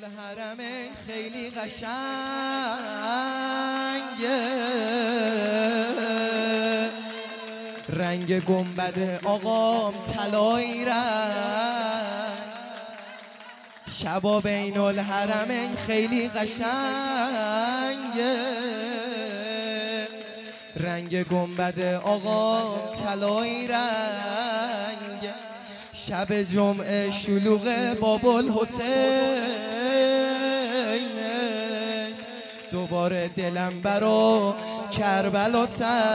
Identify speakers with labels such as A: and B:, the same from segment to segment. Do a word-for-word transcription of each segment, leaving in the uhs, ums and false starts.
A: الحرمین خیلی قشنگه، رنگ گنبد آقام طلایی رنگ، شبا بین الحرمین خیلی قشنگه، رنگ گنبد آقام طلایی رنگ، شب جمعه شلوغ باب الحسینش، دوباره دلم برا کربلا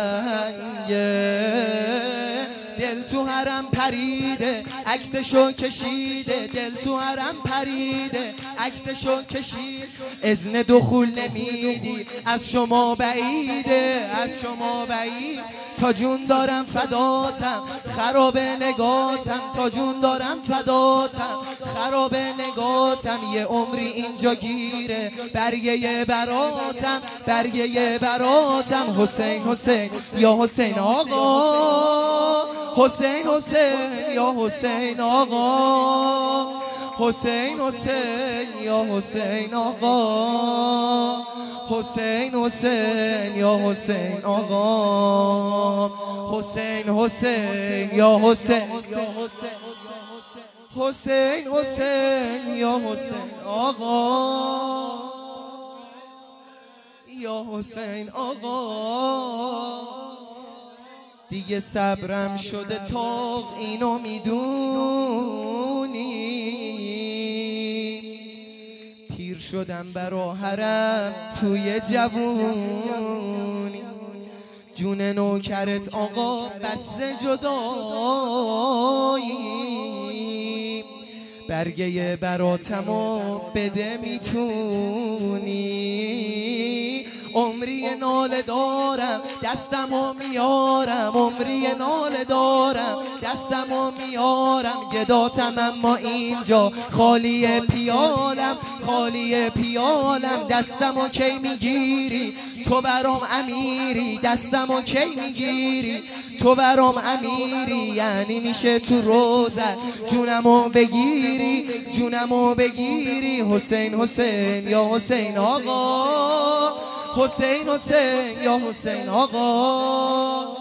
A: تنگه، دل تو حرم پریده عکسشو کشیده، دل تو حرم پریده عکسشو کشید، اذن دخول نمیدی از شما بعیده، از شما بعید، تا جون دارم فداتم خراب نگاتم، تا جون دارم فداتم خراب نگاتم، یه عمری اینجا گیره برگه براتم، برگه براتم، حسین حسین یا حسین آقا، حسین حسین یا حسین آقا، حسین حسین یا حسین آقا، حسین حسین یا حسین آقا، حسین حسین یا حسین، حسین حسین یا حسین آقا، یا حسین آقا، دیگه صبرم شده تا اینو میدونی، پیر شدم برا حرم توی جوونی، جون نوکرت آقا بسته جدایی، برگه براتمو بده میتونی، عمری ناله دارم دستمو میارم، عمری ناله دارم دستمو میارم، گداتم اما اینجا خالی پیالم، خالی پیالم، دستمو کی میگیری تو برام امیری، دستمو کی میگیری تو برام امیری، یعنی میشه تو روزه جونمو بگیری، جونمو بگیری، حسین حسین یا حسین آقا، حسین حسین یا حسین آقا.